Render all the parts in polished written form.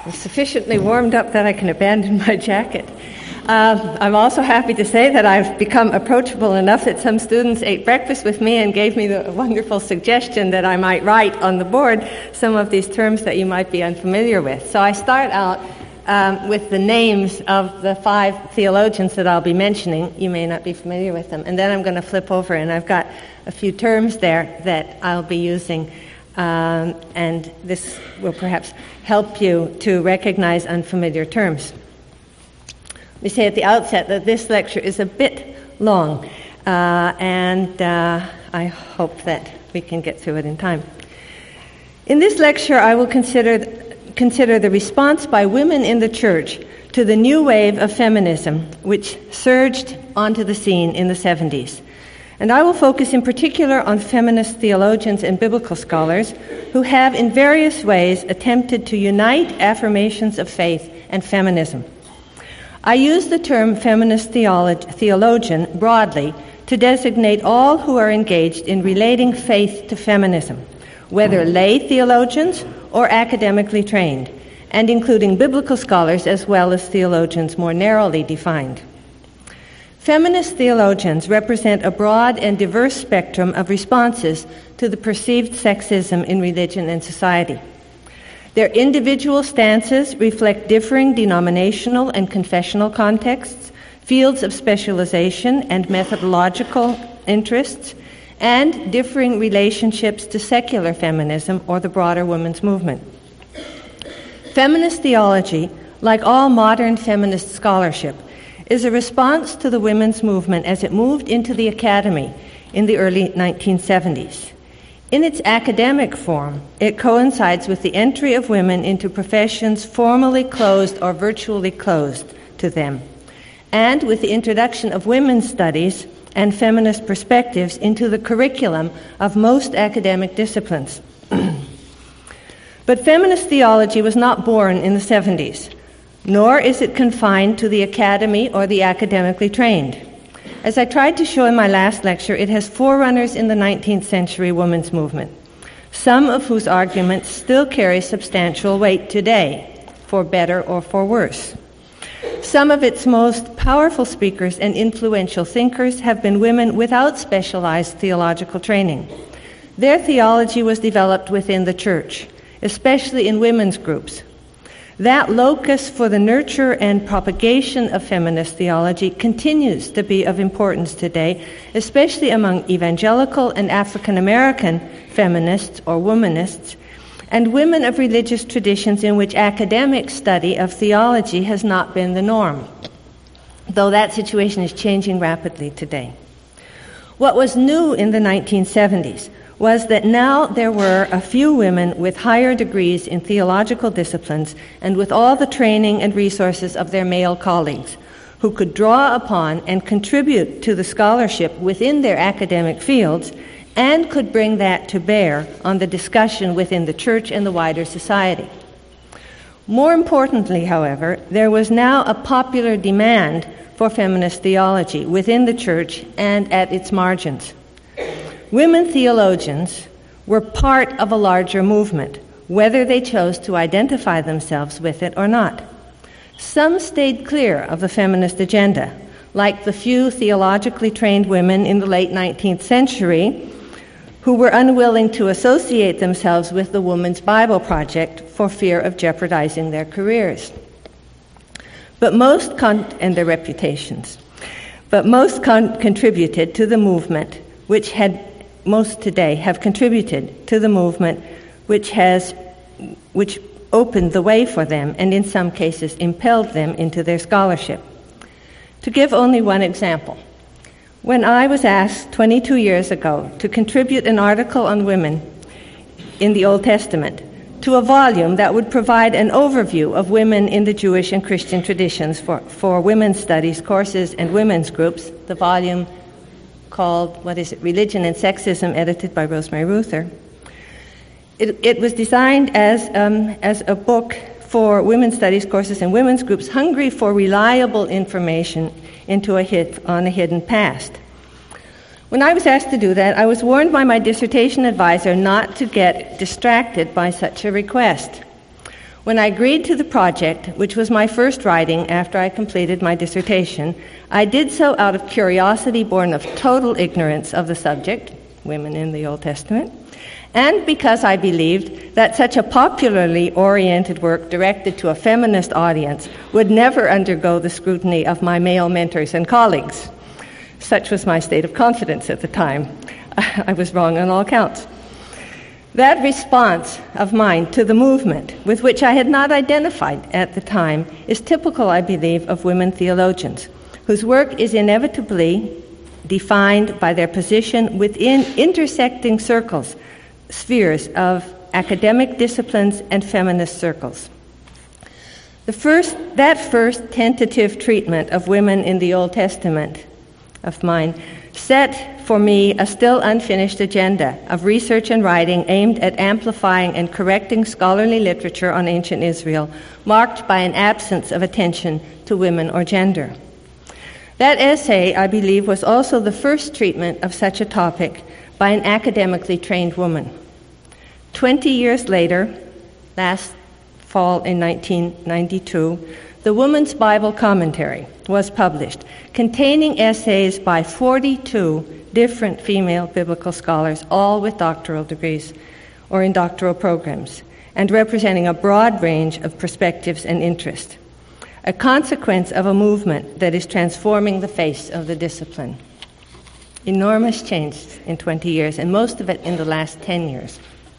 I'm sufficiently warmed up that I can abandon my jacket. I'm also happy to say that I've become approachable enough that some students ate breakfast with me and gave me the wonderful suggestion that I might write on the board some of these terms that you might be unfamiliar with. So I start out with the names of the 5 theologians that I'll be mentioning. You may not be familiar with them. And then I'm going to flip over, and I've got a few terms there that I'll be using. And this will perhaps help you to recognize unfamiliar terms. Let me say at the outset that this lecture is a bit long, and I hope that we can get through it in time. In this lecture, I will consider the response by women in the church to the new wave of feminism, which surged onto the scene in the 70s. And I will focus in particular on feminist theologians and biblical scholars who have in various ways attempted to unite affirmations of faith and feminism. I use the term feminist theologian broadly to designate all who are engaged in relating faith to feminism, whether lay theologians or academically trained, and including biblical scholars as well as theologians more narrowly defined. Feminist theologians represent a broad and diverse spectrum of responses to the perceived sexism in religion and society. Their individual stances reflect differing denominational and confessional contexts, fields of specialization and methodological interests, and differing relationships to secular feminism or the broader women's movement. Feminist theology, like all modern feminist scholarship, is a response to the women's movement as it moved into the academy in the early 1970s. In its academic form, it coincides with the entry of women into professions formally closed or virtually closed to them, and with the introduction of women's studies and feminist perspectives into the curriculum of most academic disciplines. But feminist theology was not born in the 70s, nor is it confined to the academy or the academically trained. As I tried to show in my last lecture, it has forerunners in the 19th century women's movement, some of whose arguments still carry substantial weight today, for better or for worse. Some of its most powerful speakers and influential thinkers have been women without specialized theological training. Their theology was developed within the church, especially in women's groups. That locus for the nurture and propagation of feminist theology continues to be of importance today, especially among evangelical and African American feminists or womanists, and women of religious traditions in which academic study of theology has not been the norm, though that situation is changing rapidly today. What was new in the 1970s was that now there were a few women with higher degrees in theological disciplines and with all the training and resources of their male colleagues who could draw upon and contribute to the scholarship within their academic fields and could bring that to bear on the discussion within the church and the wider society. More importantly, however, there was now a popular demand for feminist theology within the church and at its margins. Women theologians were part of a larger movement, whether they chose to identify themselves with it or not. Some stayed clear of the feminist agenda, like the few theologically trained women in the late 19th century who were unwilling to associate themselves with the Women's Bible Project for fear of jeopardizing their careers. And their reputations. But most contributed to the movement, most today have contributed to the movement which opened the way for them and in some cases impelled them into their scholarship. To give only one example, when I was asked 22 years ago to contribute an article on women in the Old Testament to a volume that would provide an overview of women in the Jewish and Christian traditions for women's studies courses and women's groups, the volume called, Religion and Sexism, edited by Rosemary Ruther. It was designed as a book for women's studies courses and women's groups hungry for reliable information on a hidden past. When I was asked to do that, I was warned by my dissertation advisor not to get distracted by such a request. When I agreed to the project, which was my first writing after I completed my dissertation, I did so out of curiosity born of total ignorance of the subject, women in the Old Testament, and because I believed that such a popularly oriented work directed to a feminist audience would never undergo the scrutiny of my male mentors and colleagues. Such was my state of confidence at the time. I was wrong on all counts. That response of mine to the movement, with which I had not identified at the time, is typical, I believe, of women theologians, whose work is inevitably defined by their position within intersecting spheres of academic disciplines and feminist circles. That first tentative treatment of women in the Old Testament of mine set for me a still unfinished agenda of research and writing aimed at amplifying and correcting scholarly literature on ancient Israel, marked by an absence of attention to women or gender. That essay, I believe, was also the first treatment of such a topic by an academically trained woman. 20 years later, last fall in 1992, the Woman's Bible Commentary was published, containing essays by 42 different female biblical scholars, all with doctoral degrees or in doctoral programs, and representing a broad range of perspectives and interests, a consequence of a movement that is transforming the face of the discipline. Enormous change in 20 years, and most of it in the last 10 years.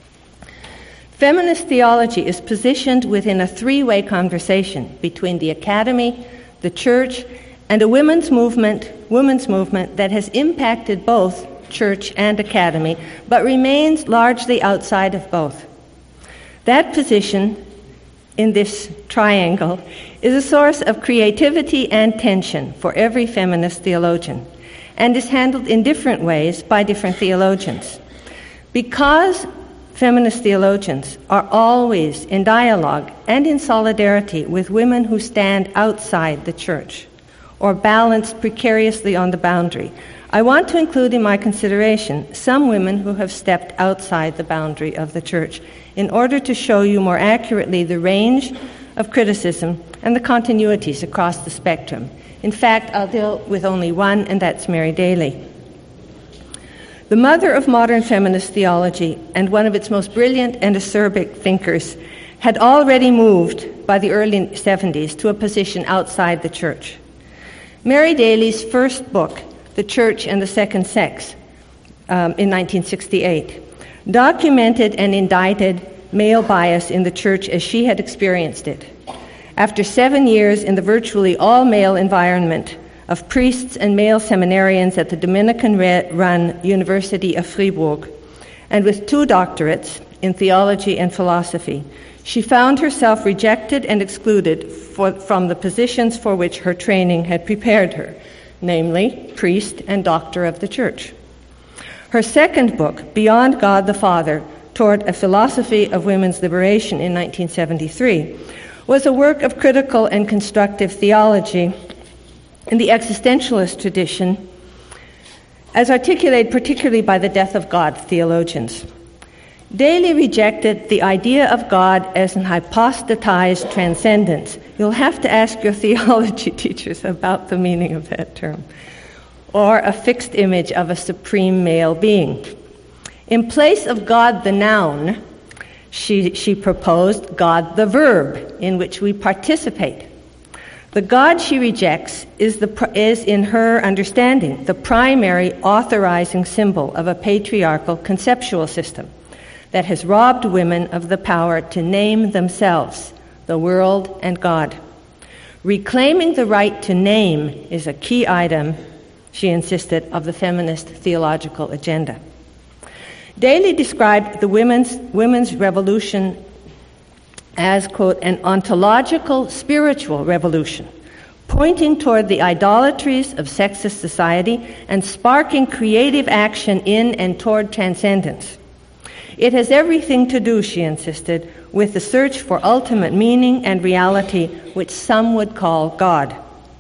Feminist theology is positioned within a three-way conversation between the academy, the church, and a women's movement that has impacted both church and academy, but remains largely outside of both. That position in this triangle is a source of creativity and tension for every feminist theologian, and is handled in different ways by different theologians. Because feminist theologians are always in dialogue and in solidarity with women who stand outside the church or balanced precariously on the boundary, I want to include in my consideration some women who have stepped outside the boundary of the church in order to show you more accurately the range of criticism and the continuities across the spectrum. In fact, I'll deal with only one, and that's Mary Daly. The mother of modern feminist theology and one of its most brilliant and acerbic thinkers had already moved by the early 70s to a position outside the church. Mary Daly's first book, The Church and the Second Sex, in 1968, documented and indicted male bias in the church as she had experienced it. After 7 years in the virtually all-male environment of priests and male seminarians at the Dominican-run University of Fribourg, and with 2 doctorates in theology and philosophy, she found herself rejected and excluded from the positions for which her training had prepared her, namely priest and doctor of the church. Her second book, Beyond God the Father, Toward a Philosophy of Women's Liberation in 1973, was a work of critical and constructive theology in the existentialist tradition, as articulated particularly by the Death of God theologians. Daly rejected the idea of God as an hypostatized transcendence. You'll have to ask your theology teachers about the meaning of that term. Or a fixed image of a supreme male being. In place of God the noun, she proposed God the verb, in which we participate. The God she rejects is in her understanding, the primary authorizing symbol of a patriarchal conceptual system that has robbed women of the power to name themselves, the world, and God. Reclaiming the right to name is a key item, she insisted, of the feminist theological agenda. Daly described the women's revolution as, quote, an ontological spiritual revolution, pointing toward the idolatries of sexist society and sparking creative action in and toward transcendence. It has everything to do, she insisted, with the search for ultimate meaning and reality, which some would call God.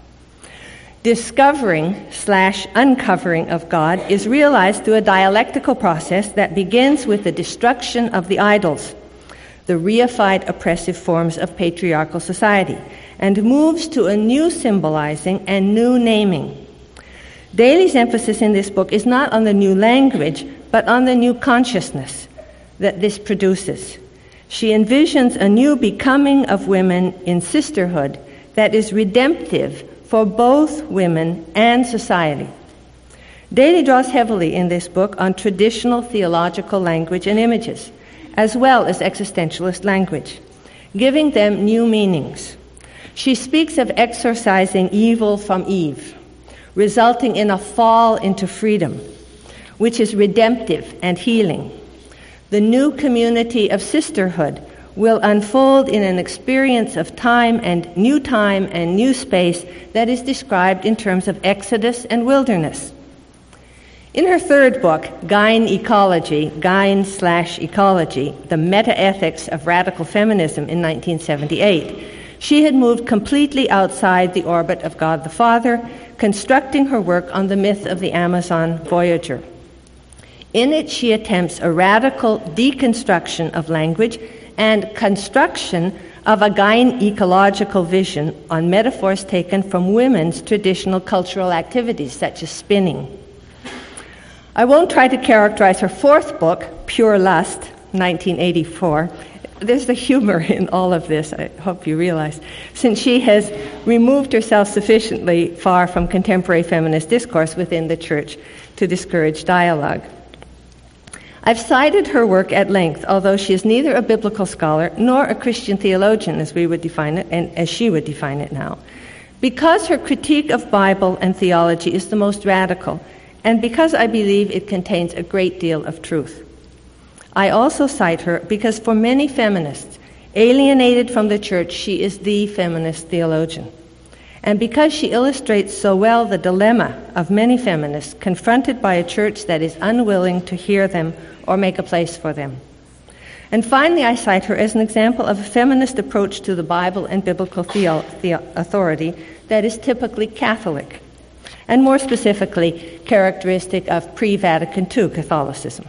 Discovering/uncovering of God is realized through a dialectical process that begins with the destruction of the idols, the reified oppressive forms of patriarchal society, and moves to a new symbolizing and new naming. Daly's emphasis in this book is not on the new language, but on the new consciousness that this produces. She envisions a new becoming of women in sisterhood that is redemptive for both women and society. Daly draws heavily in this book on traditional theological language and images, as well as existentialist language, giving them new meanings. She speaks of exorcising evil from Eve, resulting in a fall into freedom, which is redemptive and healing. The new community of sisterhood will unfold in an experience of time and new space that is described in terms of exodus and wilderness. In her third book, Gyne-Ecology, The Meta-Ethics of Radical Feminism in 1978, she had moved completely outside the orbit of God the Father, constructing her work on the myth of the Amazon voyager. In it, she attempts a radical deconstruction of language and construction of a gyne-ecological vision on metaphors taken from women's traditional cultural activities, such as spinning. I won't try to characterize her fourth book, Pure Lust, 1984. There's the humor in all of this, I hope you realize, since she has removed herself sufficiently far from contemporary feminist discourse within the church to discourage dialogue. I've cited her work at length, although she is neither a biblical scholar nor a Christian theologian, as we would define it, and as she would define it now, because her critique of Bible and theology is the most radical, and because I believe it contains a great deal of truth. I also cite her because for many feminists, alienated from the church, she is the feminist theologian. And because she illustrates so well the dilemma of many feminists confronted by a church that is unwilling to hear them or make a place for them. And finally, I cite her as an example of a feminist approach to the Bible and biblical authority that is typically Catholic, and more specifically, characteristic of pre-Vatican II Catholicism.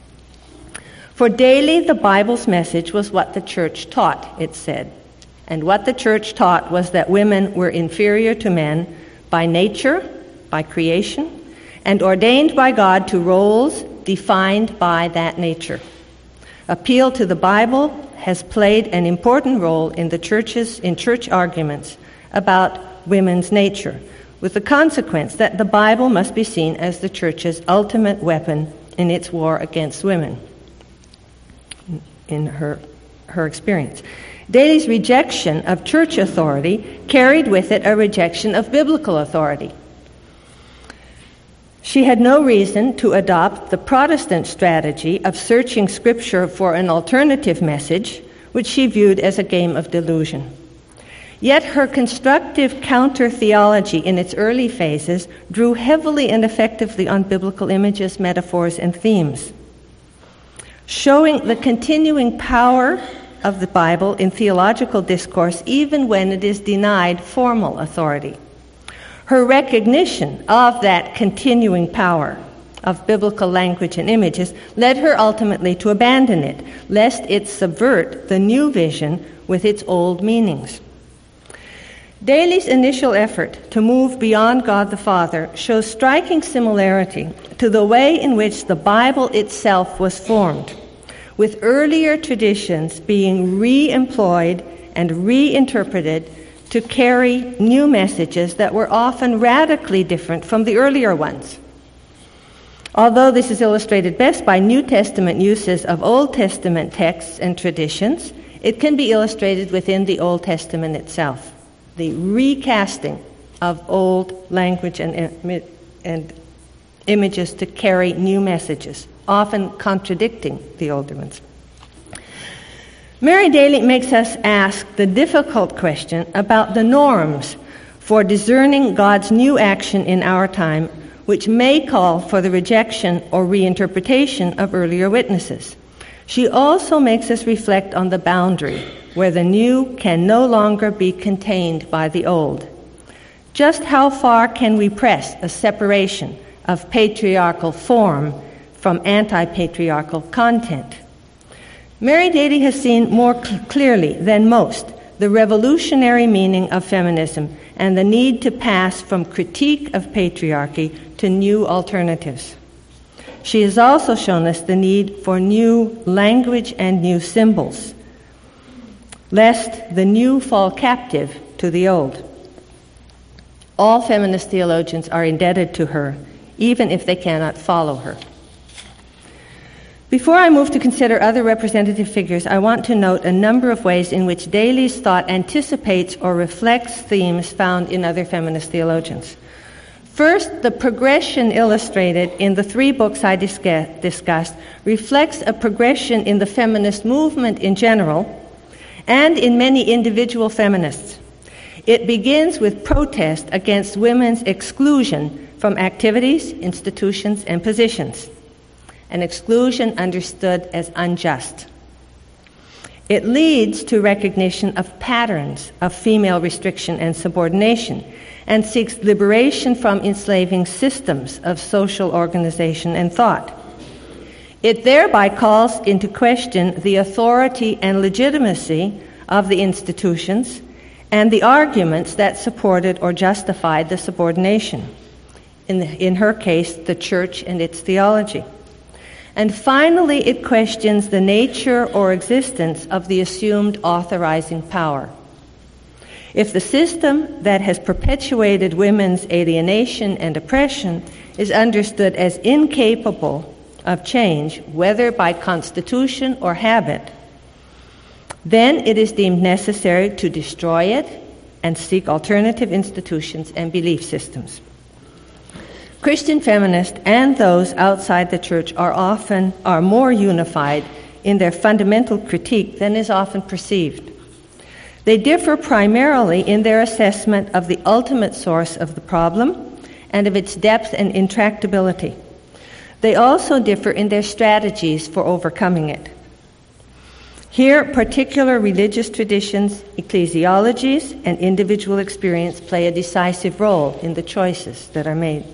For Daly, the Bible's message was what the church taught, it said. And what the church taught was that women were inferior to men by nature, by creation, and ordained by God to roles defined by that nature. Appeal to the Bible has played an important role in church arguments about women's nature, with the consequence that the Bible must be seen as the church's ultimate weapon in its war against women, in her experience. Daly's rejection of church authority carried with it a rejection of biblical authority. She had no reason to adopt the Protestant strategy of searching Scripture for an alternative message, which she viewed as a game of delusion. Yet her constructive counter-theology in its early phases drew heavily and effectively on biblical images, metaphors, and themes, showing the continuing power of the Bible in theological discourse even when it is denied formal authority. Her recognition of that continuing power of biblical language and images led her ultimately to abandon it, lest it subvert the new vision with its old meanings. Daly's initial effort to move beyond God the Father shows striking similarity to the way in which the Bible itself was formed, with earlier traditions being re-employed and reinterpreted to carry new messages that were often radically different from the earlier ones. Although this is illustrated best by New Testament uses of Old Testament texts and traditions, it can be illustrated within the Old Testament itself. The recasting of old language and images to carry new messages, often contradicting the older ones. Mary Daly makes us ask the difficult question about the norms for discerning God's new action in our time, which may call for the rejection or reinterpretation of earlier witnesses. She also makes us reflect on the boundary where the new can no longer be contained by the old. Just how far can we press a separation of patriarchal form from anti-patriarchal content? Mary Daly has seen more clearly than most the revolutionary meaning of feminism and the need to pass from critique of patriarchy to new alternatives. She has also shown us the need for new language and new symbols, lest the new fall captive to the old. All feminist theologians are indebted to her, even if they cannot follow her. Before I move to consider other representative figures, I want to note a number of ways in which Daly's thought anticipates or reflects themes found in other feminist theologians. First, the progression illustrated in the 3 books I discussed reflects a progression in the feminist movement in general and in many individual feminists. It begins with protest against women's exclusion from activities, institutions, and positions. An exclusion understood as unjust. It leads to recognition of patterns of female restriction and subordination, and seeks liberation from enslaving systems of social organization and thought. It thereby calls into question the authority and legitimacy of the institutions and the arguments that supported or justified the subordination. In her case, the church and its theology. And finally, it questions the nature or existence of the assumed authorizing power. If the system that has perpetuated women's alienation and oppression is understood as incapable of change, whether by constitution or habit, then it is deemed necessary to destroy it and seek alternative institutions and belief systems. Christian feminists and those outside the church are more unified in their fundamental critique than is often perceived. They differ primarily in their assessment of the ultimate source of the problem and of its depth and intractability. They also differ in their strategies for overcoming it. Here, particular religious traditions, ecclesiologies, and individual experience play a decisive role in the choices that are made.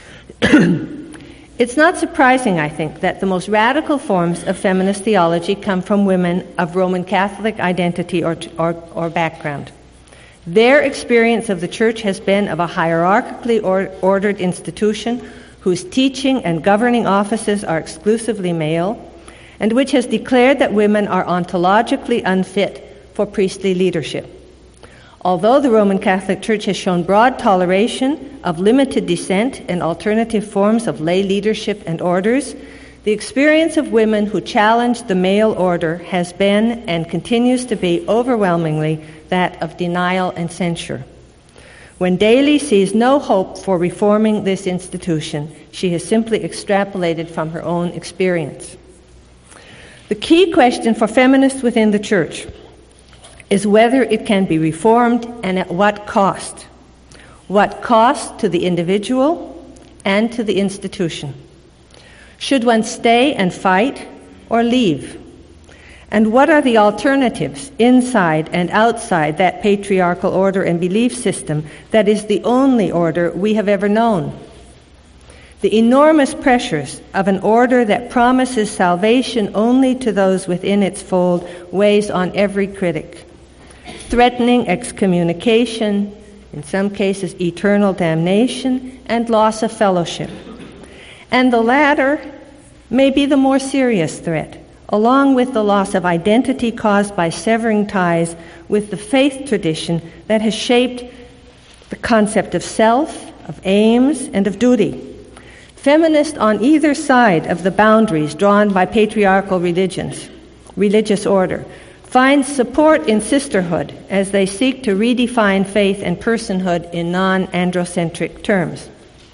It's not surprising, I think, that the most radical forms of feminist theology come from women of Roman Catholic identity or background. Their experience of the church has been of a hierarchically ordered institution whose teaching and governing offices are exclusively male, and which has declared that women are ontologically unfit for priestly leadership. Although the Roman Catholic Church has shown broad toleration of limited dissent and alternative forms of lay leadership and orders, the experience of women who challenge the male order has been and continues to be overwhelmingly that of denial and censure. When Daly sees no hope for reforming this institution, she has simply extrapolated from her own experience. The key question for feminists within the church is whether it can be reformed and at what cost. What cost to the individual and to the institution? Should one stay and fight or leave? And what are the alternatives inside and outside that patriarchal order and belief system that is the only order we have ever known? The enormous pressures of an order that promises salvation only to those within its fold weighs on every critic, threatening excommunication, in some cases eternal damnation, and loss of fellowship. And the latter may be the more serious threat, along with the loss of identity caused by severing ties with the faith tradition that has shaped the concept of self, of aims, and of duty. Feminists on either side of the boundaries drawn by patriarchal religious order, find support in sisterhood as they seek to redefine faith and personhood in non-androcentric terms.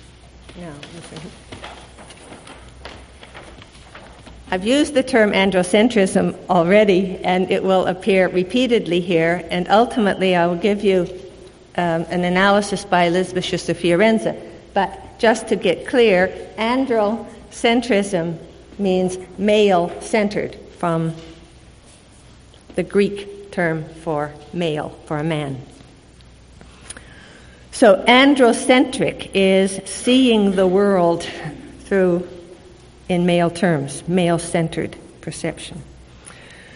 I've used the term androcentrism already, and it will appear repeatedly here, and ultimately I will give you an analysis by Elizabeth Schuster-Fiorenza. But just to get clear, androcentrism means male-centered, from the Greek term for male, for a man. So androcentric is seeing the world through, in male terms, male-centered perception.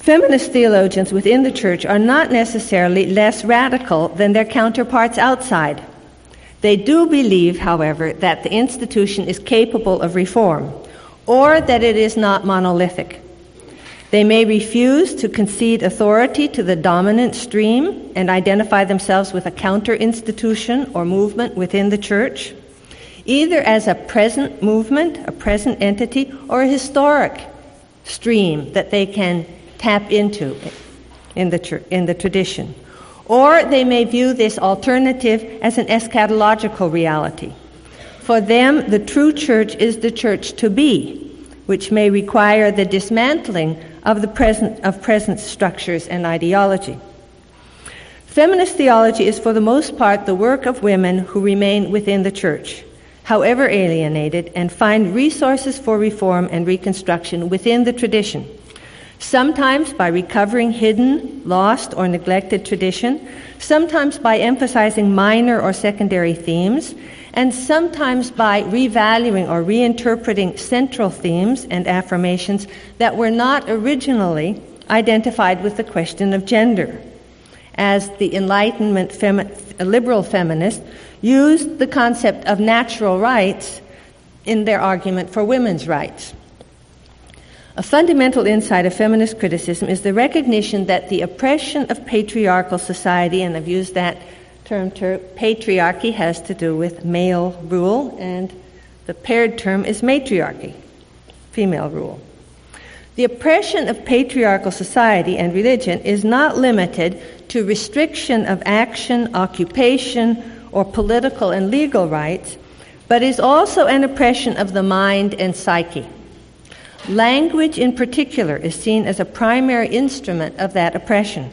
Feminist theologians within the church are not necessarily less radical than their counterparts outside. They do believe, however, that the institution is capable of reform, or that it is not monolithic. They may refuse to concede authority to the dominant stream and identify themselves with a counter-institution or movement within the church, either as a present movement, a present entity, or a historic stream that they can tap into in the tradition. Or they may view this alternative as an eschatological reality. For them, the true church is the church to be, which may require the dismantling of present structures and ideology. Feminist theology is for the most part the work of women who remain within the church, however alienated, and find resources for reform and reconstruction within the tradition. Sometimes by recovering hidden, lost, or neglected tradition, sometimes by emphasizing minor or secondary themes, and sometimes by revaluing or reinterpreting central themes and affirmations that were not originally identified with the question of gender, as the Enlightenment liberal feminists used the concept of natural rights in their argument for women's rights. A fundamental insight of feminist criticism is the recognition that the oppression of patriarchal society, and I've used that term, patriarchy has to do with male rule, and the paired term is matriarchy, female rule. The oppression of patriarchal society and religion is not limited to restriction of action, occupation, or political and legal rights, but is also an oppression of the mind and psyche. Language, in particular, is seen as a primary instrument of that oppression.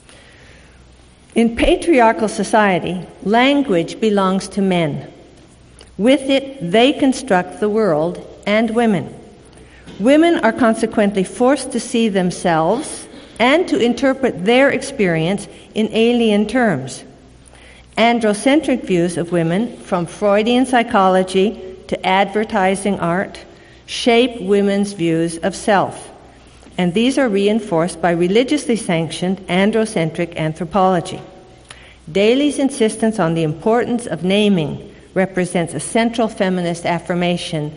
In patriarchal society, language belongs to men. With it, they construct the world and women. Women are consequently forced to see themselves and to interpret their experience in alien terms. Androcentric views of women, from Freudian psychology to advertising art, shape women's views of self, and these are reinforced by religiously sanctioned androcentric anthropology. Daly's insistence on the importance of naming represents a central feminist affirmation,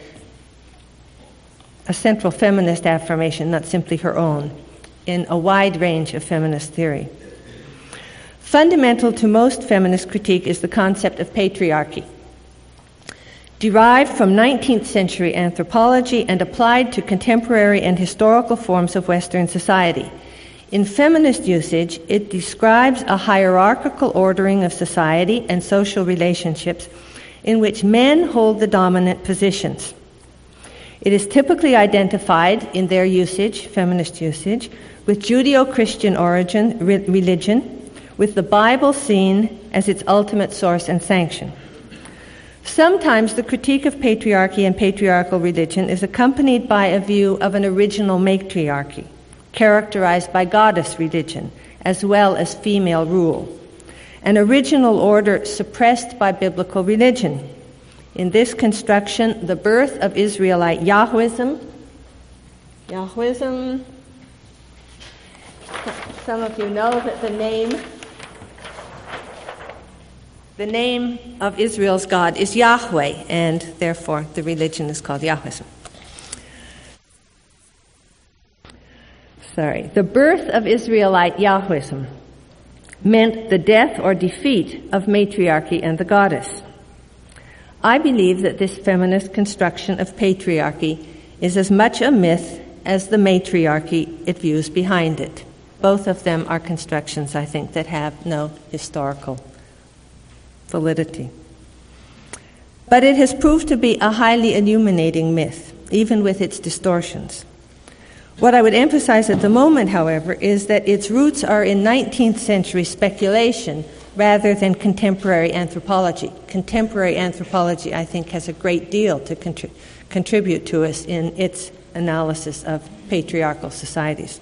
not simply her own, in a wide range of feminist theory. Fundamental to most feminist critique is the concept of patriarchy, derived from 19th century anthropology and applied to contemporary and historical forms of Western society. In feminist usage, it describes a hierarchical ordering of society and social relationships in which men hold the dominant positions. It is typically identified in their usage, feminist usage, with Judeo-Christian religion, with the Bible seen as its ultimate source and sanction. Sometimes the critique of patriarchy and patriarchal religion is accompanied by a view of an original matriarchy, characterized by goddess religion, as well as female rule, an original order suppressed by biblical religion. In this construction, the birth of Israelite Yahwism, some of you know that the name of Israel's God is Yahweh, and therefore the religion is called Yahwism. The birth of Israelite Yahwism meant the death or defeat of matriarchy and the goddess. I believe that this feminist construction of patriarchy is as much a myth as the matriarchy it views behind it. Both of them are constructions, I think, that have no historical validity. But it has proved to be a highly illuminating myth, even with its distortions. What I would emphasize at the moment, however, is that its roots are in 19th century speculation rather than contemporary anthropology. Contemporary anthropology, I think, has a great deal to contribute to us in its analysis of patriarchal societies.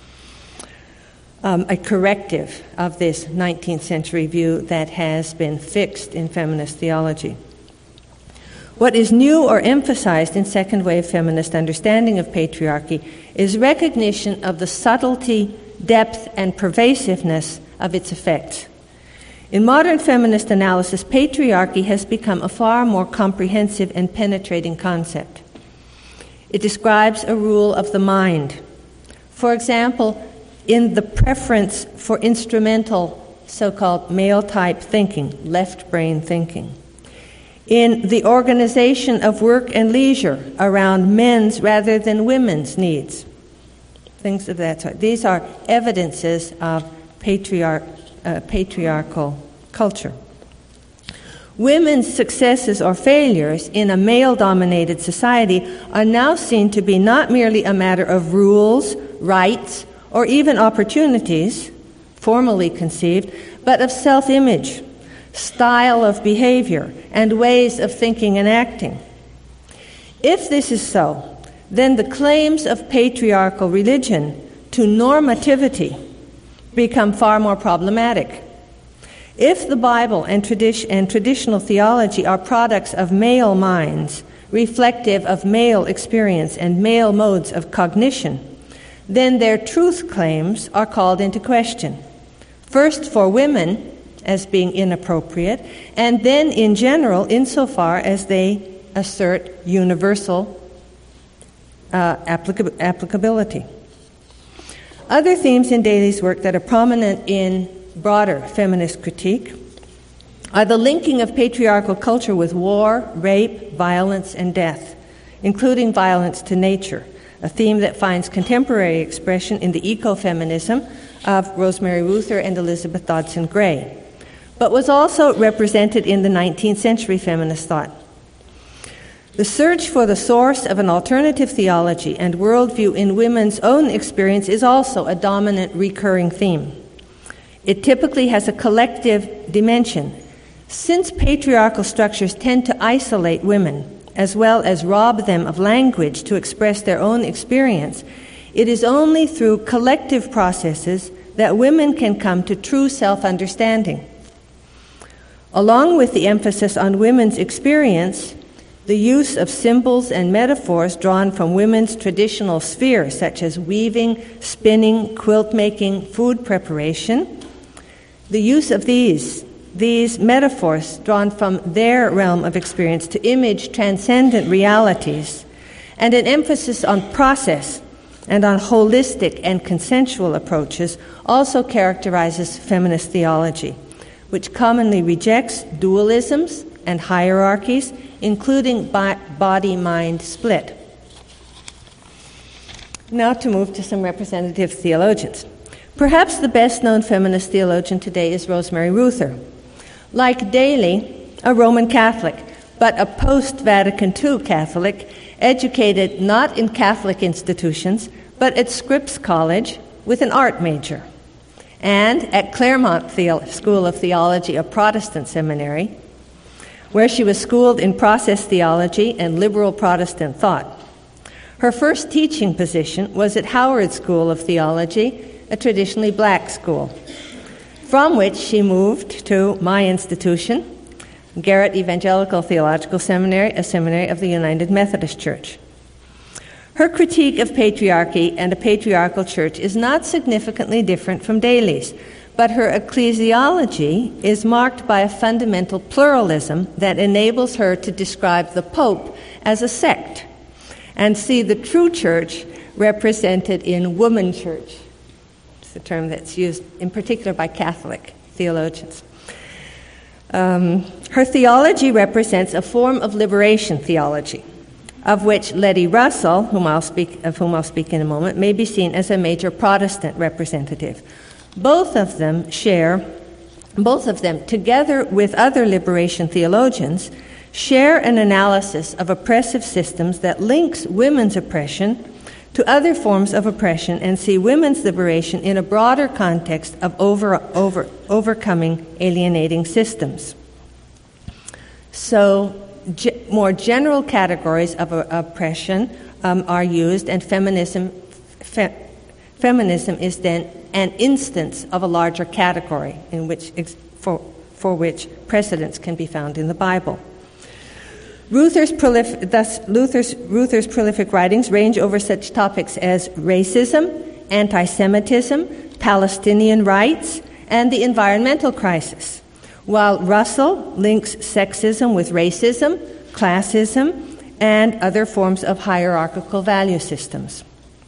A corrective of this 19th century view that has been fixed in feminist theology. What is new or emphasized in second-wave feminist understanding of patriarchy is recognition of the subtlety, depth, and pervasiveness of its effects. In modern feminist analysis, patriarchy has become a far more comprehensive and penetrating concept. It describes a rule of the mind. For example, in the preference for instrumental, so-called male-type thinking, left-brain thinking. In the organization of work and leisure around men's rather than women's needs. Things of that sort. These are evidences of patriarchal culture. Women's successes or failures in a male-dominated society are now seen to be not merely a matter of rules, rights, or even opportunities, formally conceived, but of self-image, style of behavior, and ways of thinking and acting. If this is so, then the claims of patriarchal religion to normativity become far more problematic. If the Bible and traditional theology are products of male minds, reflective of male experience and male modes of cognition, then their truth claims are called into question. First for women as being inappropriate, and then in general insofar as they assert universal applicability. Other themes in Daly's work that are prominent in broader feminist critique are the linking of patriarchal culture with war, rape, violence, and death, including violence to nature, a theme that finds contemporary expression in the ecofeminism of Rosemary Ruther and Elizabeth Dodson Gray, but was also represented in the 19th century feminist thought. The search for the source of an alternative theology and worldview in women's own experience is also a dominant recurring theme. It typically has a collective dimension. Since patriarchal structures tend to isolate women, as well as rob them of language to express their own experience, it is only through collective processes that women can come to true self-understanding. Along with the emphasis on women's experience, the use of symbols and metaphors drawn from women's traditional spheres, such as weaving, spinning, quilt making, food preparation, the use of these metaphors drawn from their realm of experience to image transcendent realities, and an emphasis on process and on holistic and consensual approaches also characterizes feminist theology, which commonly rejects dualisms and hierarchies, including body-mind split. Now to move to some representative theologians. Perhaps the best-known feminist theologian today is Rosemary Ruther. Like Daly, a Roman Catholic, but a post-Vatican II Catholic, educated not in Catholic institutions, but at Scripps College with an art major, and at Claremont School of Theology, a Protestant seminary, where she was schooled in process theology and liberal Protestant thought. Her first teaching position was at Howard School of Theology, a traditionally black school, from which she moved to my institution, Garrett Evangelical Theological Seminary, a seminary of the United Methodist Church. Her critique of patriarchy and a patriarchal church is not significantly different from Daly's, but her ecclesiology is marked by a fundamental pluralism that enables her to describe the Pope as a sect and see the true church represented in woman church. It's a term that's used in particular by Catholic theologians. Her theology represents a form of liberation theology, of which Letty Russell, of whom I'll speak in a moment, may be seen as a major Protestant representative. Both of them, together with other liberation theologians, share an analysis of oppressive systems that links women's oppression to other forms of oppression and see women's liberation in a broader context of overcoming alienating systems. So, more general categories of oppression are used, and feminism is then an instance of a larger category in which for which precedents can be found in the Bible. Luther's prolific writings range over such topics as racism, anti-Semitism, Palestinian rights, and the environmental crisis, while Russell links sexism with racism, classism, and other forms of hierarchical value systems.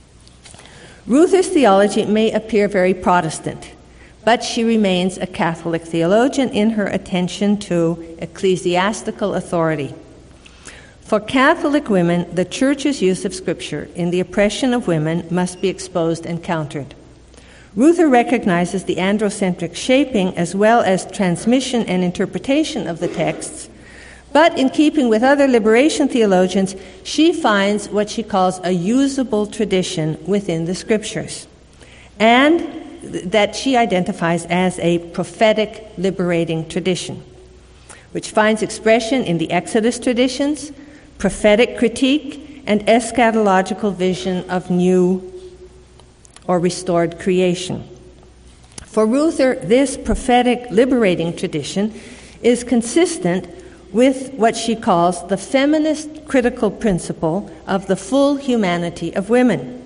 Luther's theology may appear very Protestant, but she remains a Catholic theologian in her attention to ecclesiastical authority. For Catholic women, the Church's use of Scripture in the oppression of women must be exposed and countered. Luther recognizes the androcentric shaping as well as transmission and interpretation of the texts, but in keeping with other liberation theologians, she finds what she calls a usable tradition within the Scriptures, and that she identifies as a prophetic liberating tradition, which finds expression in the Exodus traditions, prophetic critique, and eschatological vision of new or restored creation. For Luther, this prophetic liberating tradition is consistent with what she calls the feminist critical principle of the full humanity of women,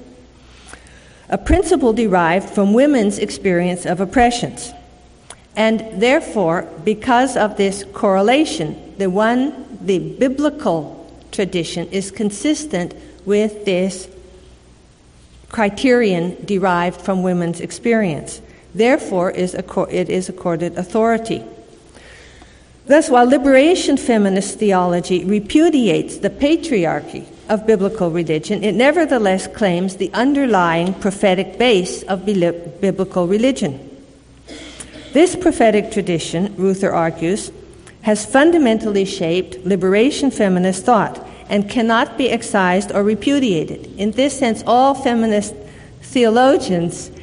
a principle derived from women's experience of oppressions. And therefore, because of this correlation, the biblical tradition is consistent with this criterion derived from women's experience. Therefore, it is accorded authority. Thus, while liberation feminist theology repudiates the patriarchy of biblical religion, it nevertheless claims the underlying prophetic base of biblical religion. This prophetic tradition, Luther argues, has fundamentally shaped liberation feminist thought and cannot be excised or repudiated. In this sense, all feminist theologians,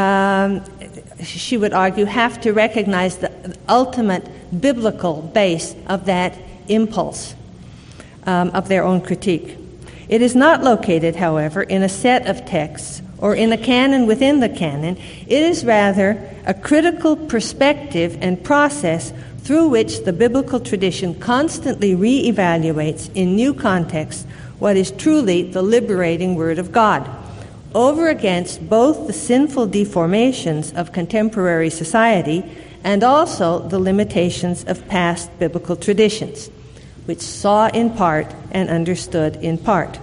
she would argue, have to recognize the ultimate biblical base of that impulse of their own critique. It is not located, however, in a set of texts or in a canon within the canon. It is rather a critical perspective and process through which the biblical tradition constantly re-evaluates in new contexts what is truly the liberating Word of God, over against both the sinful deformations of contemporary society and also the limitations of past biblical traditions, which saw in part and understood in part.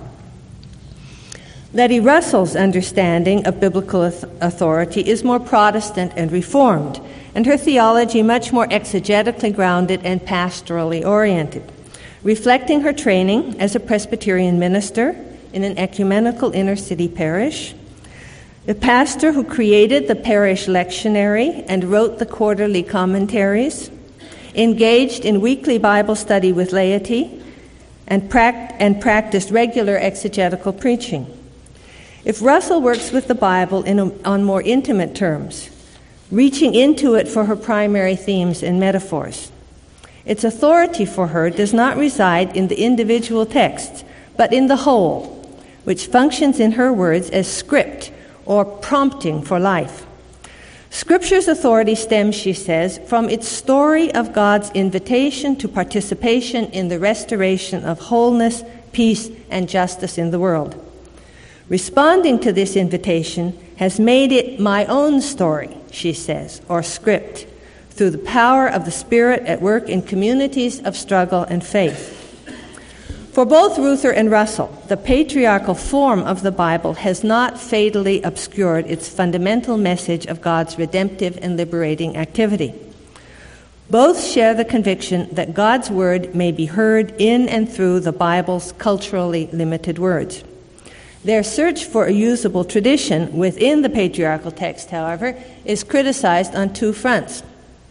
Letty Russell's understanding of biblical authority is more Protestant and Reformed, and her theology much more exegetically grounded and pastorally oriented, reflecting her training as a Presbyterian minister in an ecumenical inner-city parish, the pastor who created the parish lectionary and wrote the quarterly commentaries, engaged in weekly Bible study with laity, and practiced regular exegetical preaching. If Russell works with the Bible on more intimate terms, reaching into it for her primary themes and metaphors, its authority for her does not reside in the individual texts, but in the whole, which functions in her words as script or prompting for life. Scripture's authority stems, she says, from its story of God's invitation to participation in the restoration of wholeness, peace, and justice in the world. Responding to this invitation has made it my own story, she says, or script, through the power of the Spirit at work in communities of struggle and faith. For both Luther and Russell, the patriarchal form of the Bible has not fatally obscured its fundamental message of God's redemptive and liberating activity. Both share the conviction that God's word may be heard in and through the Bible's culturally limited words. Their search for a usable tradition within the patriarchal text, however, is criticized on two fronts.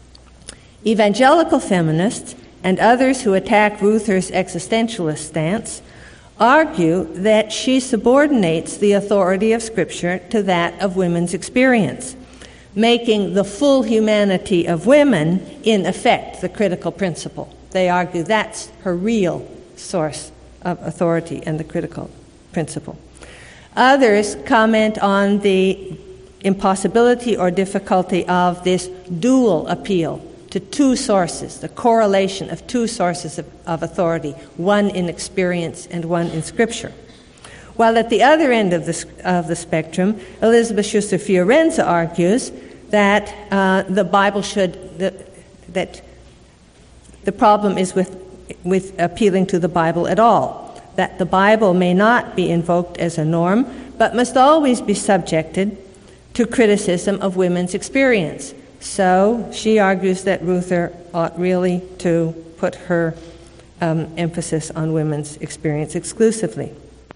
Evangelical feminists and others who attack Luther's existentialist stance argue that she subordinates the authority of Scripture to that of women's experience, making the full humanity of women, in effect, the critical principle. They argue that's her real source of authority and the critical principle. Others comment on the impossibility or difficulty of this dual appeal to two sources, the correlation of two sources of authority, one in experience and one in Scripture. While at the other end of the spectrum, Elisabeth Schuster-Fiorenza argues that the Bible that the problem is with appealing to the Bible at all, that the Bible may not be invoked as a norm, but must always be subjected to criticism of women's experience. So she argues that Ruther ought really to put her emphasis on women's experience exclusively.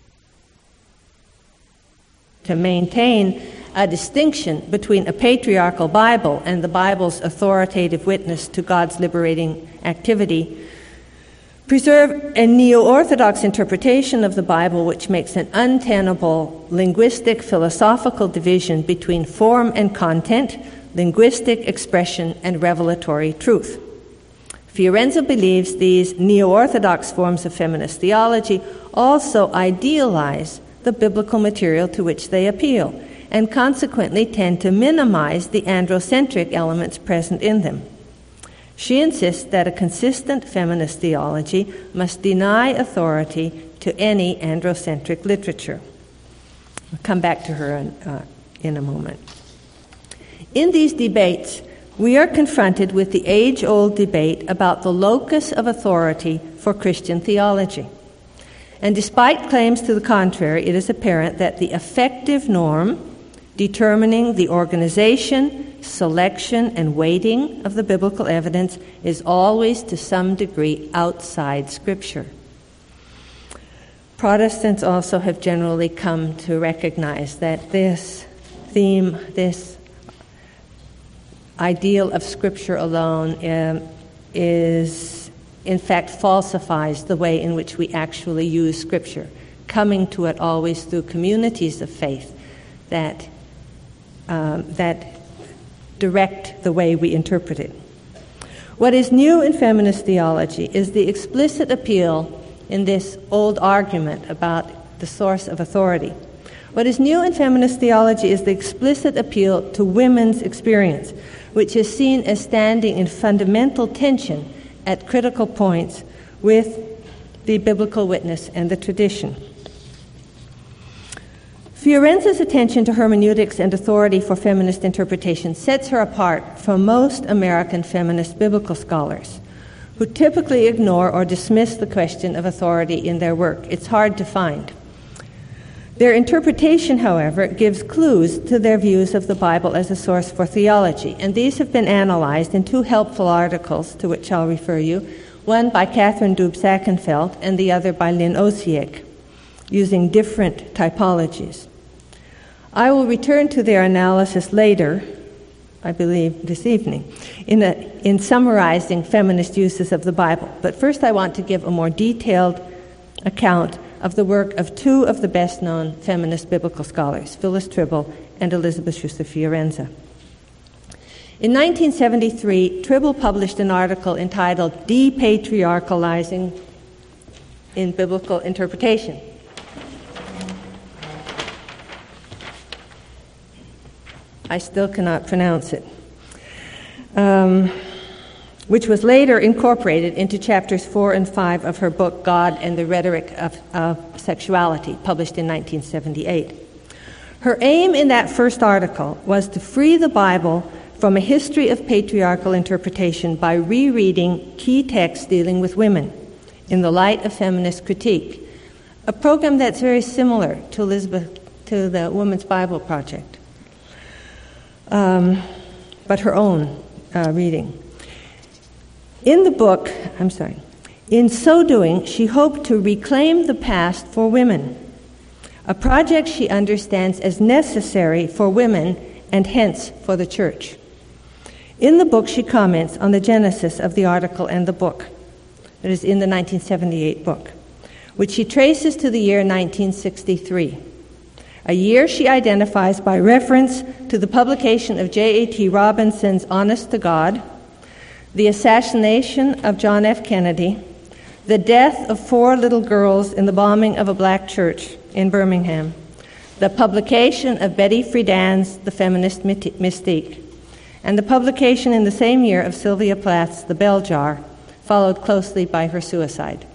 To maintain a distinction between a patriarchal Bible and the Bible's authoritative witness to God's liberating activity, preserve a neo-Orthodox interpretation of the Bible which makes an untenable linguistic philosophical division between form and content, linguistic expression and revelatory truth. Fiorenza believes these neo-Orthodox forms of feminist theology also idealize the biblical material to which they appeal, and consequently tend to minimize the androcentric elements present in them. She insists that a consistent feminist theology must deny authority to any androcentric literature. I'll come back to her in a moment. In these debates, we are confronted with the age-old debate about the locus of authority for Christian theology. And despite claims to the contrary, it is apparent that the effective norm determining the organization, selection, and weighting of the biblical evidence is always to some degree outside Scripture. Protestants also have generally come to recognize that this theme, this ideal of Scripture alone is, in fact, falsifies the way in which we actually use Scripture, coming to it always through communities of faith that direct the way we interpret it. What is new in feminist theology is the explicit appeal in this old argument about the source of authority. What is new in feminist theology is the explicit appeal to women's experience, which is seen as standing in fundamental tension at critical points with the biblical witness and the tradition. Fiorenza's attention to hermeneutics and authority for feminist interpretation sets her apart from most American feminist biblical scholars, who typically ignore or dismiss the question of authority in their work. It's hard to find. Their interpretation, however, gives clues to their views of the Bible as a source for theology, and these have been analyzed in two helpful articles to which I'll refer you, one by Catherine Doob-Sackenfeld and the other by Lynn Osiek, using different typologies. I will return to their analysis later, I believe this evening, in summarizing feminist uses of the Bible. But first I want to give a more detailed account of the work of two of the best-known feminist biblical scholars, Phyllis Trible and Elisabeth Schuster-Fiorenza. In 1973, Trible published an article entitled Depatriarchalizing in Biblical Interpretation. I still cannot pronounce it, which was later incorporated into chapters 4 and 5 of her book, God and the Rhetoric of Sexuality, published in 1978. Her aim in that first article was to free the Bible from a history of patriarchal interpretation by rereading key texts dealing with women in the light of feminist critique, a program that's very similar to the Women's Bible Project. But her own reading. In so doing, she hoped to reclaim the past for women, a project she understands as necessary for women and hence for the church. In the book, she comments on the genesis of the article and the book. It is in the 1978 book, which she traces to the year 1963. A year she identifies by reference to the publication of J.A.T. Robinson's Honest to God, the assassination of John F. Kennedy, the death of 4 little girls in the bombing of a black church in Birmingham, the publication of Betty Friedan's The Feminist Mystique, and the publication in the same year of Sylvia Plath's The Bell Jar, followed closely by her suicide.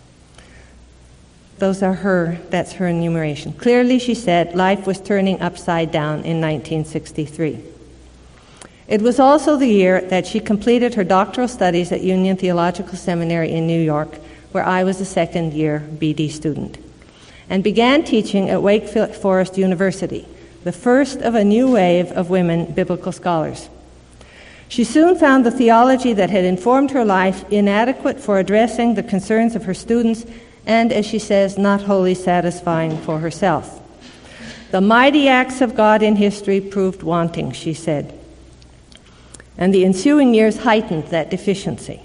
That's her enumeration. Clearly, she said, life was turning upside down in 1963. It was also the year that she completed her doctoral studies at Union Theological Seminary in New York, where I was a second-year BD student, and began teaching at Wake Forest University, the first of a new wave of women biblical scholars. She soon found the theology that had informed her life inadequate for addressing the concerns of her students and, as she says, not wholly satisfying for herself. The mighty acts of God in history proved wanting, she said, and the ensuing years heightened that deficiency.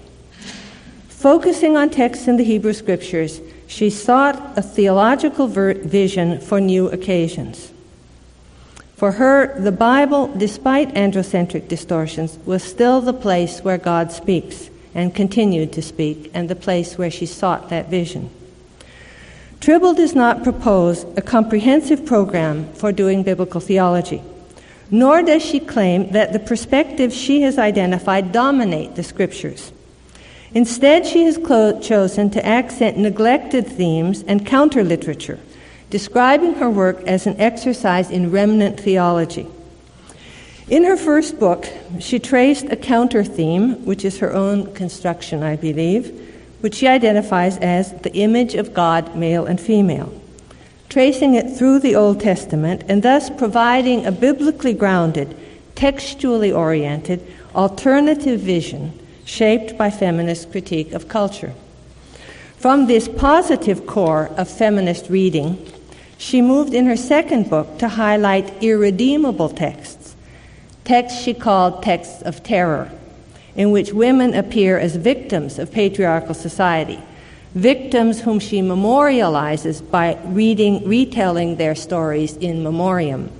Focusing on texts in the Hebrew Scriptures, she sought a theological vision for new occasions. For her, the Bible, despite androcentric distortions, was still the place where God speaks and continued to speak, and the place where she sought that vision. Tribble does not propose a comprehensive program for doing biblical theology, nor does she claim that the perspectives she has identified dominate the Scriptures. Instead, she has chosen to accent neglected themes and counter-literature, describing her work as an exercise in remnant theology. In her first book, she traced a counter-theme, which is her own construction, I believe, which she identifies as the image of God, male and female, tracing it through the Old Testament and thus providing a biblically grounded, textually oriented, alternative vision shaped by feminist critique of culture. From this positive core of feminist reading, she moved in her second book to highlight irredeemable texts she called texts of terror, in which women appear as victims of patriarchal society, victims whom she memorializes by retelling their stories in memoriam.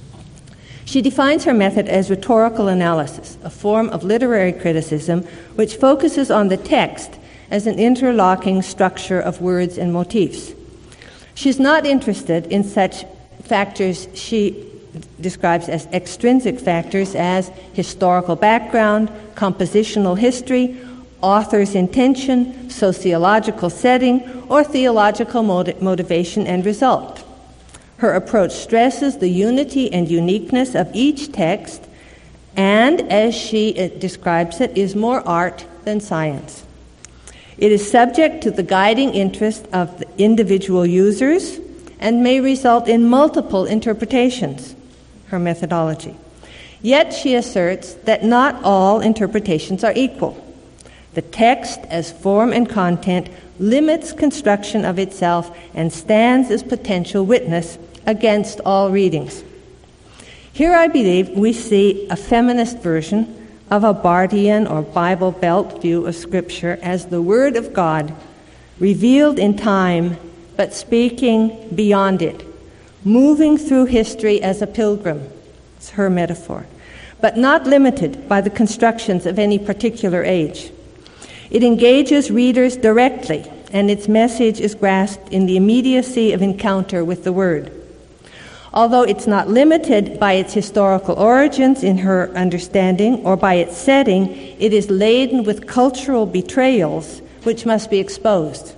She defines her method as rhetorical analysis, a form of literary criticism which focuses on the text as an interlocking structure of words and motifs. She's not interested in such factors she describes as extrinsic factors as historical background, compositional history, author's intention, sociological setting, or theological motivation and result. Her approach stresses the unity and uniqueness of each text and, as she describes it, is more art than science. It is subject to the guiding interest of the individual users and may result in multiple interpretations, her methodology. Yet she asserts that not all interpretations are equal. The text, as form and content, limits construction of itself and stands as potential witness against all readings. Here, I believe, we see a feminist version of a Barthian or Bible Belt view of Scripture as the Word of God, revealed in time, but speaking beyond it, moving through history as a pilgrim. It's her metaphor, but not limited by the constructions of any particular age. It engages readers directly, and its message is grasped in the immediacy of encounter with the Word. Although it's not limited by its historical origins in her understanding or by its setting, it is laden with cultural betrayals which must be exposed.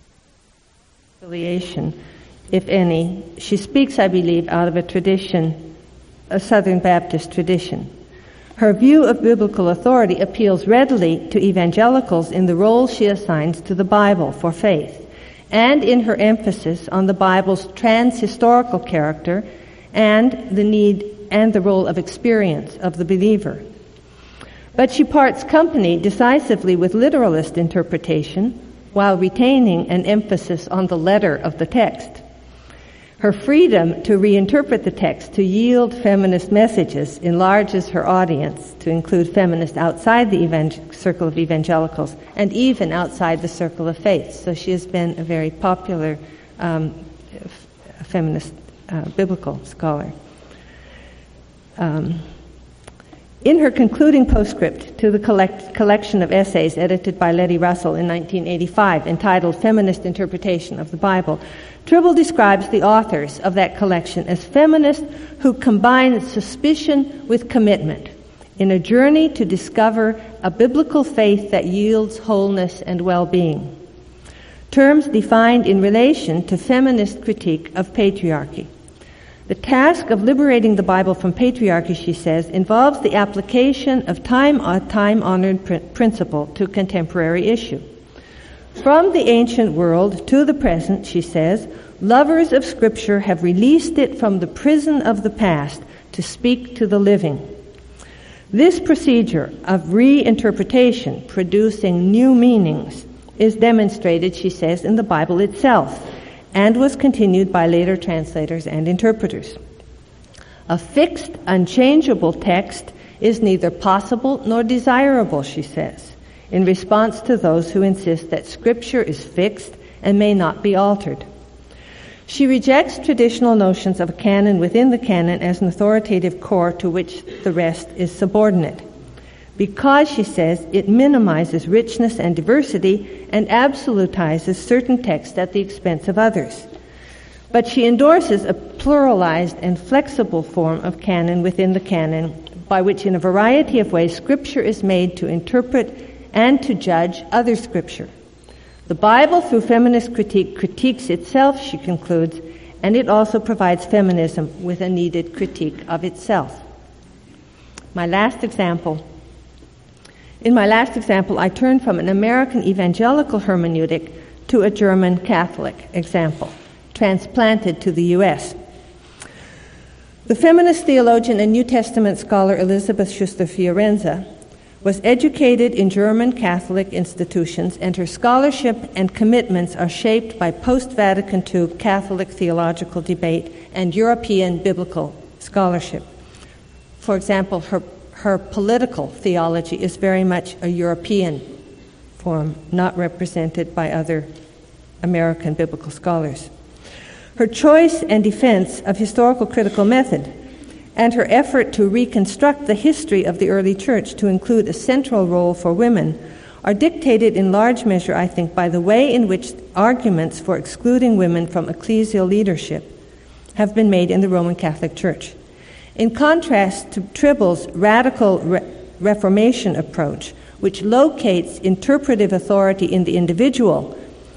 Affiliation, if any, she speaks, I believe, out of a tradition, a Southern Baptist tradition. Her view of biblical authority appeals readily to evangelicals in the role she assigns to the Bible for faith, and in her emphasis on the Bible's trans-historical character and the need and the role of experience of the believer. But she parts company decisively with literalist interpretation while retaining an emphasis on the letter of the text. Her freedom to reinterpret the text to yield feminist messages enlarges her audience to include feminists outside the circle of evangelicals and even outside the circle of faith. So she has been a very popular feminist biblical scholar. In her concluding postscript to the collection of essays edited by Letty Russell in 1985 entitled Feminist Interpretation of the Bible, Tribble describes the authors of that collection as feminists who combine suspicion with commitment, in a journey to discover a biblical faith that yields wholeness and well-being. Terms defined in relation to feminist critique of patriarchy. The task of liberating the Bible from patriarchy, she says, involves the application of time-honored principle to contemporary issue. From the ancient world to the present, she says, lovers of Scripture have released it from the prison of the past to speak to the living. This procedure of reinterpretation, producing new meanings, is demonstrated, she says, in the Bible itself, and was continued by later translators and interpreters. A fixed, unchangeable text is neither possible nor desirable, she says, in response to those who insist that Scripture is fixed and may not be altered. She rejects traditional notions of a canon within the canon as an authoritative core to which the rest is subordinate, because, she says, it minimizes richness and diversity and absolutizes certain texts at the expense of others. But she endorses a pluralized and flexible form of canon within the canon, by which in a variety of ways Scripture is made to interpret and to judge other Scripture. The Bible, through feminist critique, critiques itself, she concludes, and it also provides feminism with a needed critique of itself. In my last example, I turned from an American evangelical hermeneutic to a German Catholic example, transplanted to the U.S. The feminist theologian and New Testament scholar Elisabeth Schuster-Fiorenza was educated in German Catholic institutions, and her scholarship and commitments are shaped by post-Vatican II Catholic theological debate and European biblical scholarship. For example, her political theology is very much a European form, not represented by other American biblical scholars. Her choice and defense of historical critical method and her effort to reconstruct the history of the early church to include a central role for women are dictated in large measure, I think, by the way in which arguments for excluding women from ecclesial leadership have been made in the Roman Catholic Church. In contrast to Tribble's radical Reformation approach, which locates interpretive authority in the individual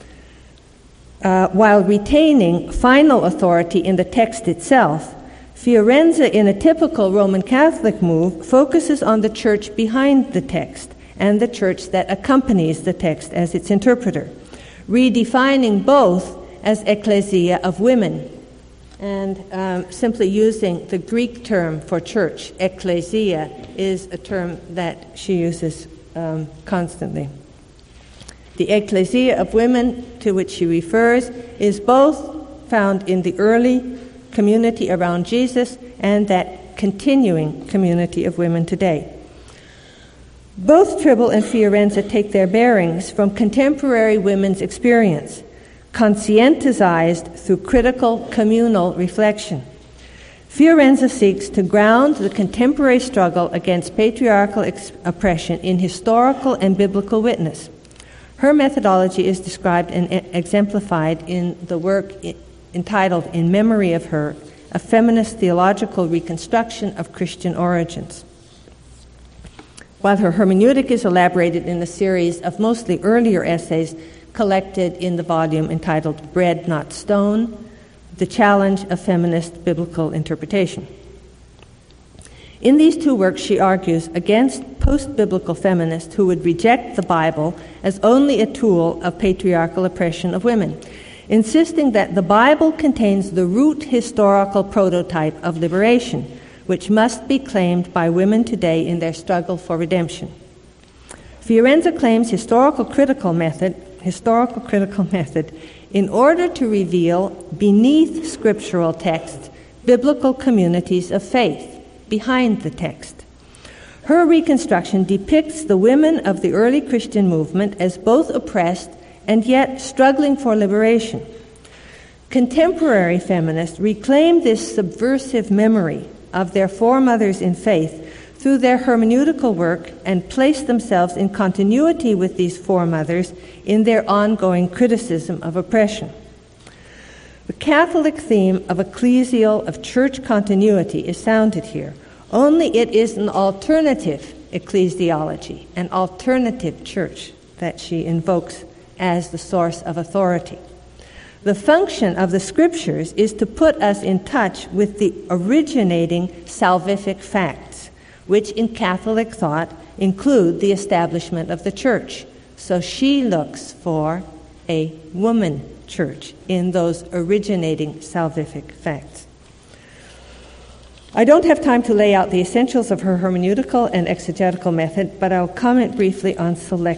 while retaining final authority in the text itself, Fiorenza, in a typical Roman Catholic move, focuses on the church behind the text and the church that accompanies the text as its interpreter, redefining both as ecclesia of women and simply using the Greek term for church. Ecclesia is a term that she uses constantly. The ecclesia of women to which she refers is both found in the early community around Jesus and that continuing community of women today. Both Tribble and Fiorenza take their bearings from contemporary women's experience, conscientized through critical communal reflection. Fiorenza seeks to ground the contemporary struggle against patriarchal oppression in historical and biblical witness. Her methodology is described and exemplified in the work entitled In Memory of Her, A Feminist Theological Reconstruction of Christian Origins. While her hermeneutic is elaborated in a series of mostly earlier essays collected in the volume entitled Bread Not Stone, The Challenge of Feminist Biblical Interpretation. In these two works, she argues against post-biblical feminists who would reject the Bible as only a tool of patriarchal oppression of women, insisting that the Bible contains the root historical prototype of liberation, which must be claimed by women today in their struggle for redemption. Fiorenza claims historical critical method in order to reveal beneath scriptural text biblical communities of faith behind the text. Her reconstruction depicts the women of the early Christian movement as both oppressed and yet struggling for liberation. Contemporary feminists reclaim this subversive memory of their foremothers in faith through their hermeneutical work and place themselves in continuity with these foremothers in their ongoing criticism of oppression. The Catholic theme of ecclesial, of church continuity is sounded here, Only it is an alternative ecclesiology, an alternative church that she invokes as the source of authority. The function of the Scriptures is to put us in touch with the originating salvific facts, which in Catholic thought include the establishment of the church. So she looks for a woman church in those originating salvific facts. I don't have time to lay out the essentials of her hermeneutical and exegetical method, but I'll comment briefly on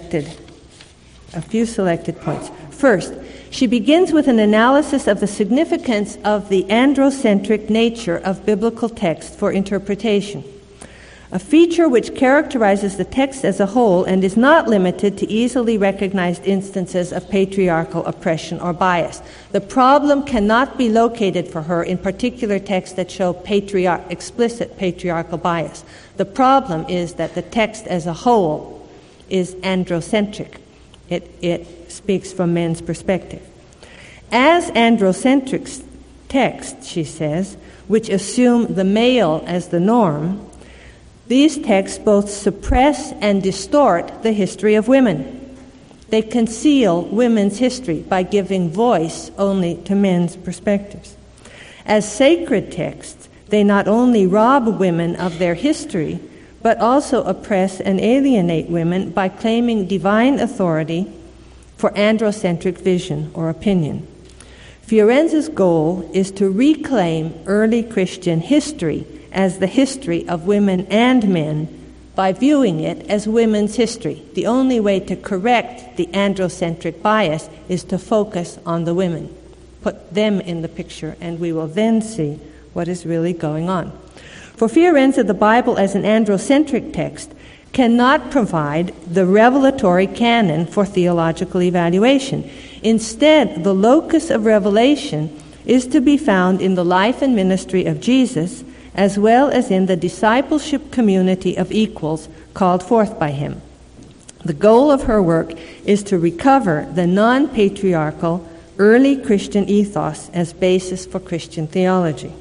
a few selected points. First, she begins with an analysis of the significance of the androcentric nature of biblical text for interpretation, a feature which characterizes the text as a whole and is not limited to easily recognized instances of patriarchal oppression or bias. The problem cannot be located for her in particular texts that show explicit patriarchal bias. The problem is that the text as a whole is androcentric. It speaks from men's perspective. As androcentric texts, she says, which assume the male as the norm, these texts both suppress and distort the history of women. They conceal women's history by giving voice only to men's perspectives. As sacred texts, they not only rob women of their history, but also oppress and alienate women by claiming divine authority for androcentric vision or opinion. Fiorenza's goal is to reclaim early Christian history as the history of women and men by viewing it as women's history. The only way to correct the androcentric bias is to focus on the women, put them in the picture, and we will then see what is really going on. For Fiorenza, the Bible as an androcentric text cannot provide the revelatory canon for theological evaluation. Instead, the locus of revelation is to be found in the life and ministry of Jesus, as well as in the discipleship community of equals called forth by him. The goal of her work is to recover the non-patriarchal early Christian ethos as basis for Christian theology.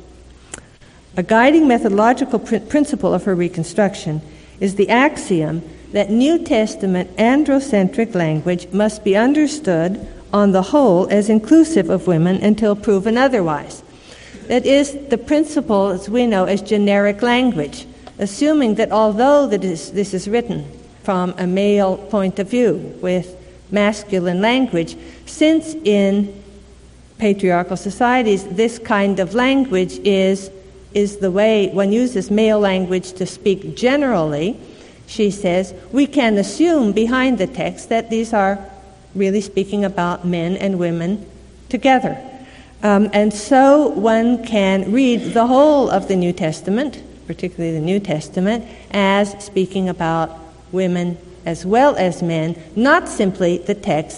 A guiding methodological principle of her reconstruction is the axiom that New Testament androcentric language must be understood on the whole as inclusive of women until proven otherwise. That is the principle, as we know, as generic language, assuming that although this is written from a male point of view with masculine language, since in patriarchal societies this kind of language is the way one uses male language to speak generally, she says, we can assume behind the text that these are really speaking about men and women together. And so one can read the whole of the New Testament, particularly the New Testament, as speaking about women as well as men, not simply the texts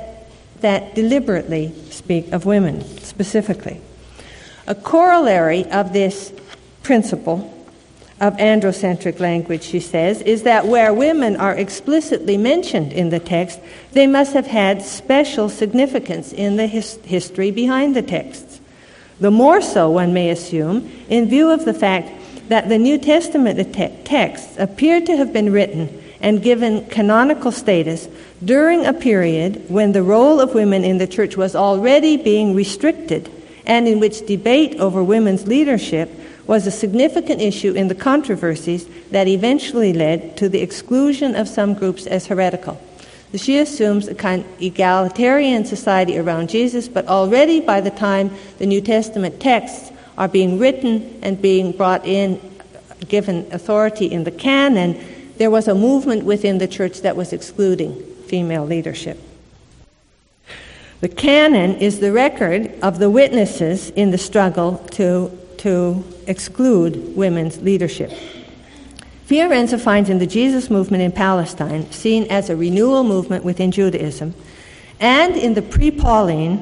that deliberately speak of women specifically. A corollary of this principle of androcentric language, she says, is that where women are explicitly mentioned in the text, they must have had special significance in the history behind the texts. The more so, one may assume, in view of the fact that the New Testament texts appear to have been written and given canonical status during a period when the role of women in the church was already being restricted and in which debate over women's leadership was a significant issue in the controversies that eventually led to the exclusion of some groups as heretical. She assumes a kind of egalitarian society around Jesus, but already by the time the New Testament texts are being written and being brought in, given authority in the canon, there was a movement within the church that was excluding female leadership. The canon is the record of the witnesses in the struggle to exclude women's leadership. Fiorenza finds in the Jesus movement in Palestine, seen as a renewal movement within Judaism, and in the pre-Pauline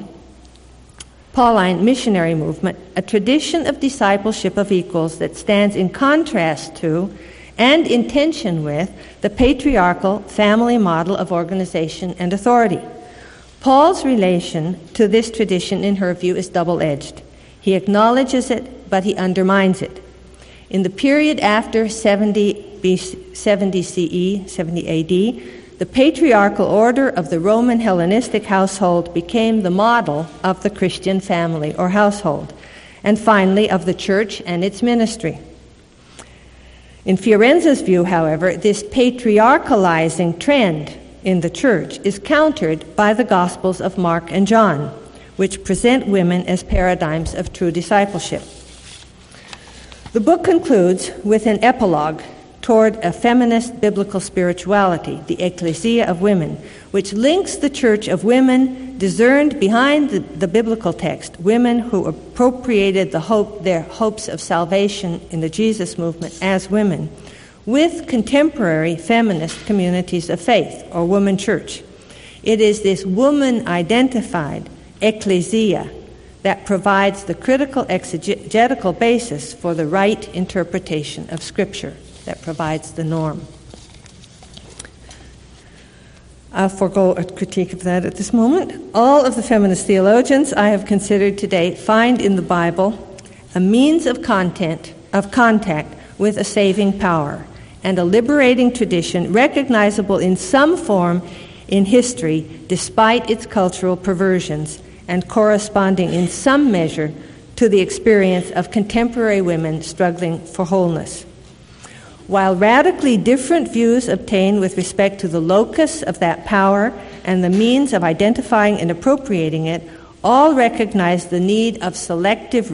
missionary movement, a tradition of discipleship of equals that stands in contrast to and in tension with the patriarchal family model of organization and authority. Paul's relation to this tradition, in her view, is double-edged. He acknowledges it, but he undermines it. In the period after 70 CE, 70 AD, the patriarchal order of the Roman Hellenistic household became the model of the Christian family or household, and finally of the church and its ministry. In Fiorenza's view, however, this patriarchalizing trend in the church is countered by the Gospels of Mark and John, which present women as paradigms of true discipleship. The book concludes with an epilogue toward a feminist biblical spirituality, the ecclesia of women, which links the church of women discerned behind the biblical text, women who appropriated their hopes of salvation in the Jesus movement as women, with contemporary feminist communities of faith, or woman church. It is this woman-identified ecclesia that provides the critical exegetical basis for the right interpretation of Scripture, that provides the norm. I'll forego a critique of that at this moment. All of the feminist theologians I have considered today find in the Bible a means of contact with a saving power and a liberating tradition recognizable in some form in history despite its cultural perversions and corresponding in some measure to the experience of contemporary women struggling for wholeness. While radically different views obtain with respect to the locus of that power and the means of identifying and appropriating it, all recognize the need of selective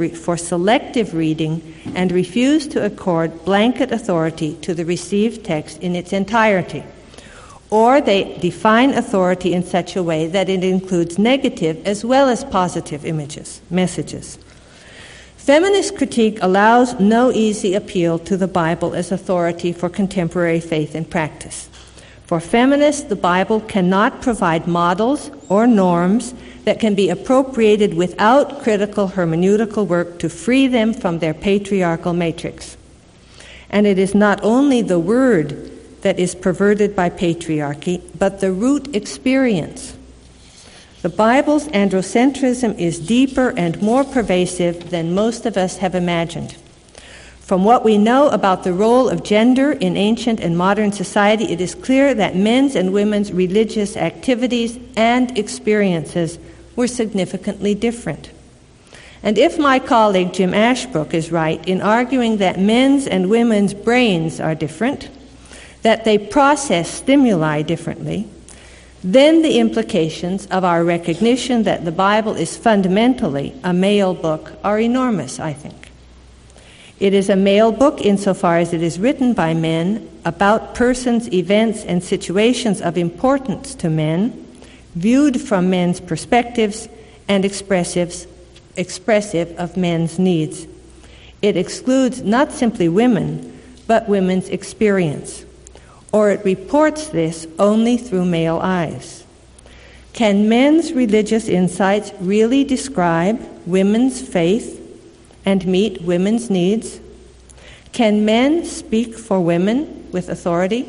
reading and refuse to accord blanket authority to the received text in its entirety. Or they define authority in such a way that it includes negative as well as positive messages. Feminist critique allows no easy appeal to the Bible as authority for contemporary faith and practice. For feminists, the Bible cannot provide models or norms that can be appropriated without critical hermeneutical work to free them from their patriarchal matrix. And it is not only the word that is perverted by patriarchy, but the root experience. The Bible's androcentrism is deeper and more pervasive than most of us have imagined. From what we know about the role of gender in ancient and modern society, it is clear that men's and women's religious activities and experiences were significantly different. And if my colleague Jim Ashbrook is right in arguing that men's and women's brains are different, that they process stimuli differently, then the implications of our recognition that the Bible is fundamentally a male book are enormous, I think. It is a male book insofar as it is written by men about persons, events, and situations of importance to men, viewed from men's perspectives and expressive of men's needs. It excludes not simply women, but women's experience. Or it reports this only through male eyes. Can men's religious insights really describe women's faith and meet women's needs? Can men speak for women with authority?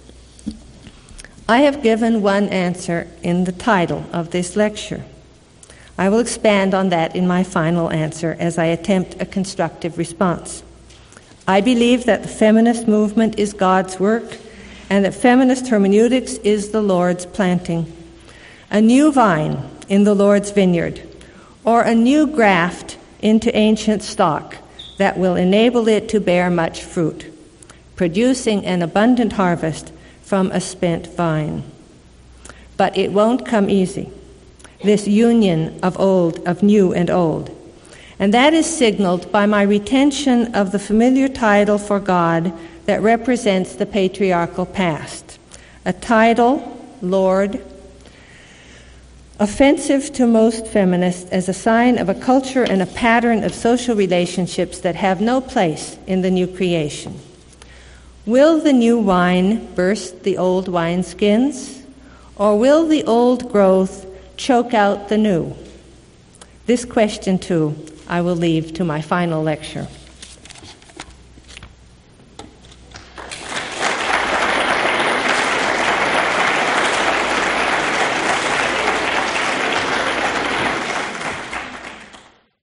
I have given one answer in the title of this lecture. I will expand on that in my final answer as I attempt a constructive response. I believe that the feminist movement is God's work, and that feminist hermeneutics is the Lord's planting. A new vine in the Lord's vineyard, or a new graft into ancient stock that will enable it to bear much fruit, producing an abundant harvest from a spent vine. But it won't come easy, this union of new and old. And that is signaled by my retention of the familiar title for God that represents the patriarchal past. A title, Lord, offensive to most feminists as a sign of a culture and a pattern of social relationships that have no place in the new creation. Will the new wine burst the old wineskins, or will the old growth choke out the new? This question, too, I will leave to my final lecture.